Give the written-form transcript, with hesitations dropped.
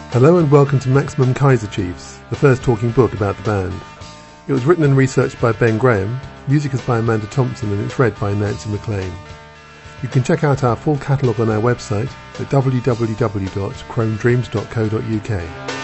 Hello and welcome to Maximum Kaiser Chiefs, the first talking book about the band. It was written and researched by Ben Graham, music is by Amanda Thompson, and it's read by Nancy McLean. You can check out our full catalogue on our website at www.chromedreams.co.uk.